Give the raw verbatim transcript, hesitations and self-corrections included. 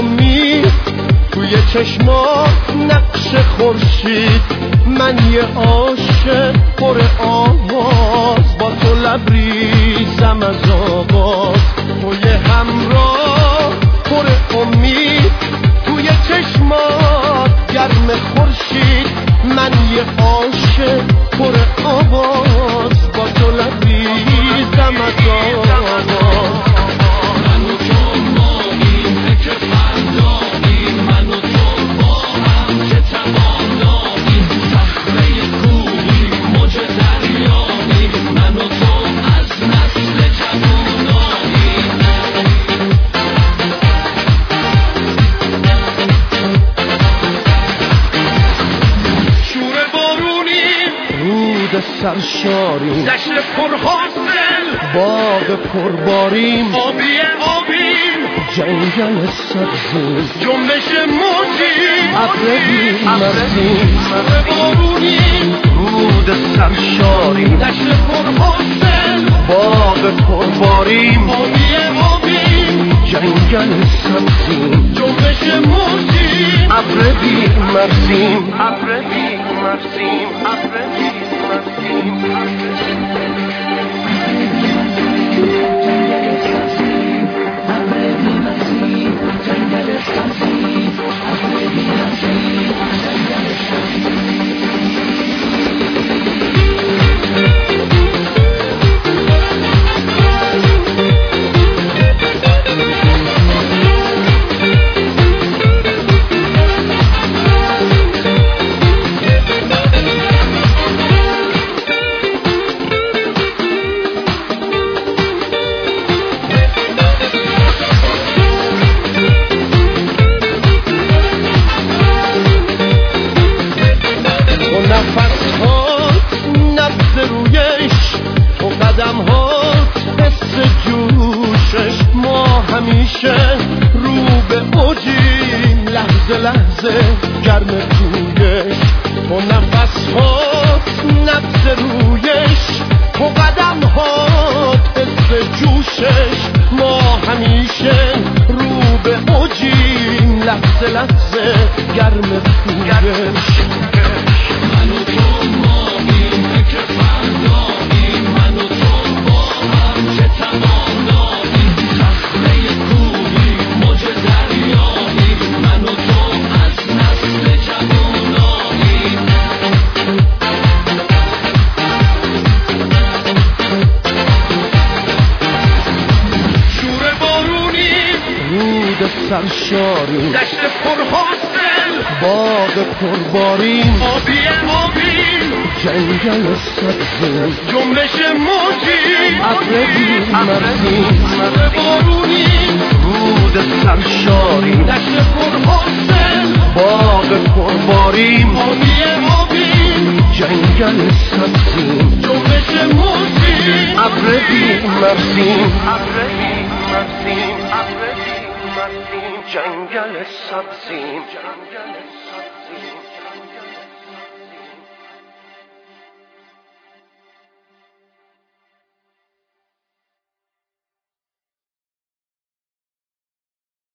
امید توی چشمات نقش خورشید، من یه عاشق پر آواز، با تو لبریزم از آغاز. تو یه همراه پر امید توی چشمات گرم خورشید، من یه عاشق پر آواز، با تو لبریزم از آغاز. من و تو ماییم که فرداییم، من و تو با هم که تواناییم، صخره کوهی موج دریاییم، من و تو از نسل جواناییم. شور بارونیم، رود سرشاریم، دشت پرحاصل، باغ پرباریم، آبی آبیم، جنگل سبزیم، جنبش موجیم، ابر بی‌مرزیم. شور بارونیم، رود سرشاریم، دشت پرحاصل، باغ پرباریم، آبی آبیم، جنگل سبزیم، جنبش موجیم، ابر بی‌مرزیم، ابر بی‌مرزیم، ابر بی‌مرزیم. همیشه رو به اوجیم، لحظه لحظه گرم تویش، تو نفس هات نبض رویش، تو قدم هات حس جوشش، ما همیشه رو به اوجیم، لحظه لحظه گرم تویش. من و تو ماییم که فرداییم، من و تو با هم که تواناییم، صخره کوهی موج دریاییم، من و تو از نسل جواناییم. شور بارونیم، رود سرشاریم، دشت پرحاصل، باغ پرباریم، آبی آبیم، جنگل سبزیم، جنبش موجیم، ابر بی‌مرزیم. شور بارونیم، رود سرشاریم، دشت پرحاصل، باغ پرباریم، آبی آبیم، جنگل سبزیم، جنبش موجیم، ابر بی‌مرزیم، ابر بی‌مرزیم، ابر بی‌مرزیم، جنگل سبزیم.